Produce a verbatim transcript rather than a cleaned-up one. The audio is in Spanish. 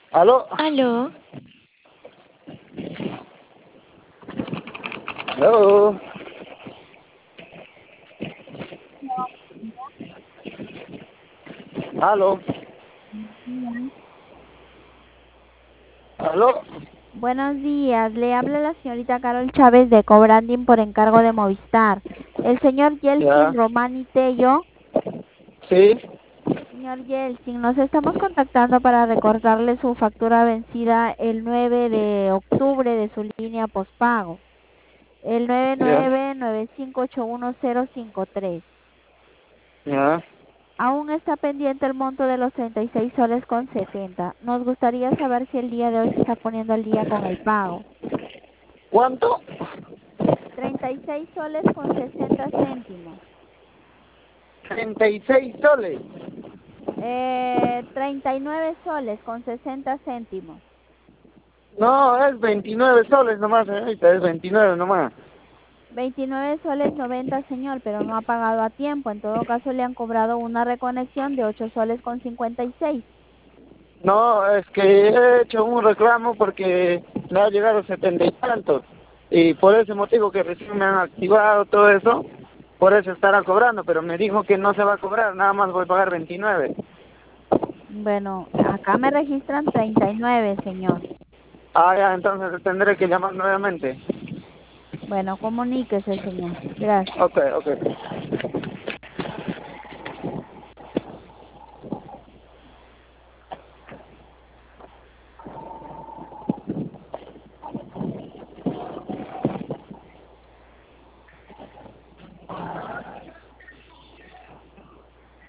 ¿Aló? Aló, ¿Aló? ¿Aló? Bien. ¿Aló? Buenos días, le habla la señorita Carol Chávez de Cobranding por encargo de Movistar. El señor Ya. Yeltsin Romani Tello. ¿Sí? Señor Yeltsin, nos estamos contactando para recordarle su factura vencida el nueve de octubre de su línea postpago, el nueve Ya. nueve nueve cinco ocho uno cero cinco tres. Ya. Aún está pendiente el monto de los treinta y seis soles con setenta. Nos gustaría saber si el día de hoy se está poniendo al día con el pago. ¿Cuánto? treinta y seis soles con sesenta céntimos. treinta y seis soles. Eh, treinta y nueve soles con sesenta céntimos. No, es veintinueve soles nomás, señorita, es veintinueve nomás. veintinueve soles noventa, señor, pero no ha pagado a tiempo. En todo caso, le han cobrado una reconexión de ocho soles con cincuenta y seis. No, es que he hecho un reclamo porque me ha llegado setenta y tantos. Y por ese motivo que recién me han activado todo eso, por eso estará cobrando, pero me dijo que no se va a cobrar, nada más voy a pagar veintinueve. Bueno, acá me registran treinta y nueve, señor. Ah, ya, entonces tendré que llamar nuevamente. Bueno, comuníquese, señor. Gracias. Ok, ok.